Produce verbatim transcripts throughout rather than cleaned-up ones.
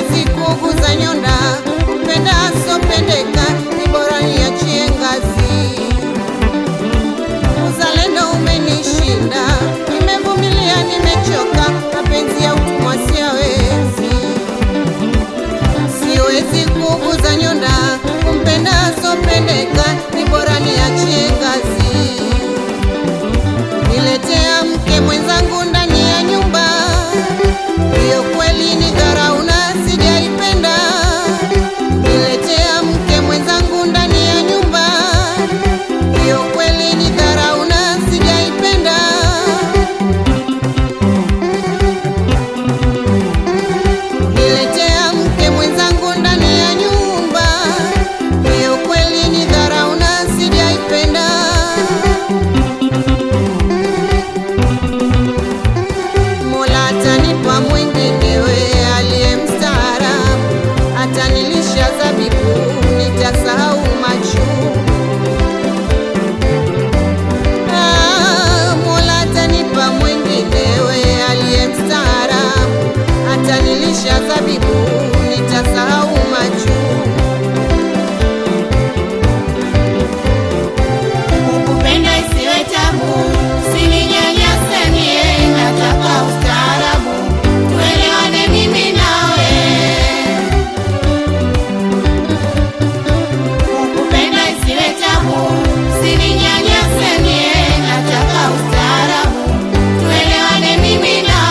siwezi kuguza nyonda, penda sopendeka, ni bora niachie ngazi. Uzalendo umenishinda, nimevumilia, nimechoka, mapenzi ya utumwa siyawezi. Siwezi kuguza nyonda, kumpenda sopendeka, ni bora niachie ngazi. Niletea mke mwenzangu ndani ya nyumba, hiyo kweli ni dharau na sijaipenda. Niletea mke mwenzangu ndani ya nyumba, hiyo kweli ni dharau na sijaipenda. Niletea mke mwenzangu ndani ya nyumba, hiyo kweli ni dharau na sijaipenda. Mola atanipa mwenginewe aliye mstaarabu, atanilisha zabibu, nitasahau machungu. Ah, Mola atanipa mwenginewe aliye mstaarabu, atanilisha zabibu, nitasahau machungu. Kupenda isiwe tabu, usininyanyase mie, nataka ustaarabu, tuelewane mimi nawe. Kupenda isiwe tabu, usininyanyase mie, nataka ustaarabu, tuelewane mimi nawe.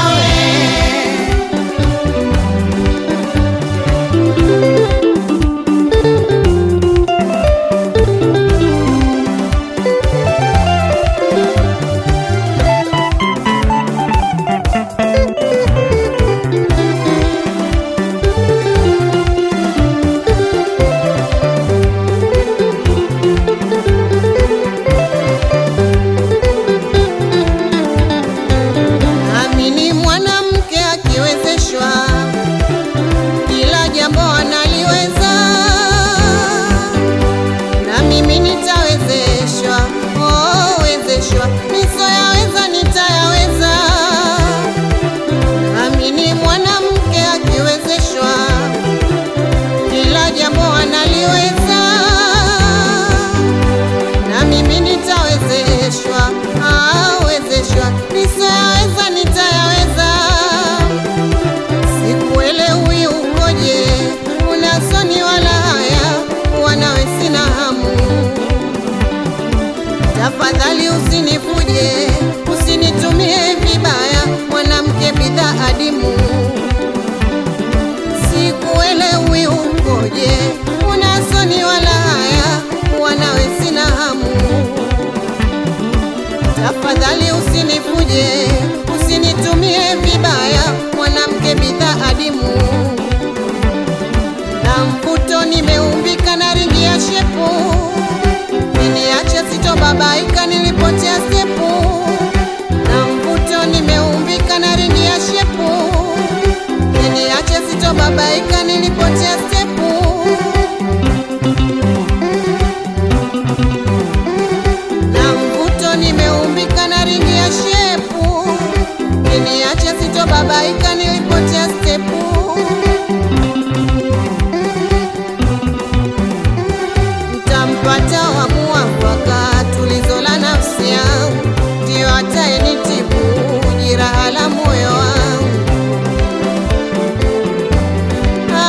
Amini mwanamke akiwezeshwa, kila jambo analiweza, na mimi nitawezeshwa. Oh, wezeshwa, nisoyaweza nitayaweza. Amini mwanamke akiwezeshwa, kila jambo analiweza, na mimi nitawezeshwa. Ah, wezeshwa, nisoyaweza nitayaweza. Sikuelewi ukoje, unasoni wala haya, wanawe sina hamu. Tafadhali usinifuje, usinitumie vibaya, mwanamke bidhaa adimu. Sikuelewi ukoje, unasoni wala haya, wanawe sina hamu. Tafadhali usinifuje, usinitumie vibaya, mwanamke bidhaa adimu. Na mvuto nimeumbika na ringi ya shepu, niniache sitobabaika nilipotea stepu. Na mvuto nimeumbika na ringi ya shepu, niniache sitobabaika nilipotea stepu. Na mvuto nimeumbika na ringi ya shepu, niniache sitobabaika nilipotea stepu. Mtampata wa muafaka, tulizo la nafsi yangu, ndio atayenitibu jiraha la moyo wangu.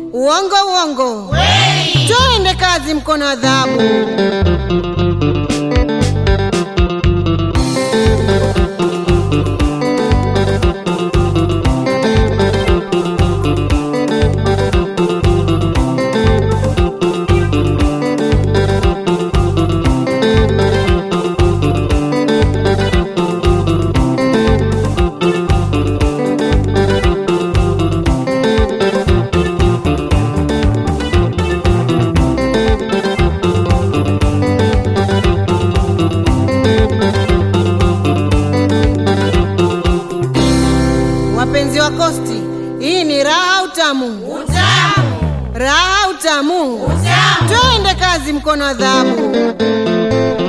Uongo uongo. Kweli. Twende kazi mkono wa dhahabu. Wapenzi wa Kosti, hii ni raha utamu. Utamu. Raha utamu. Utamu. Twende kazi mkono wa dhahabu.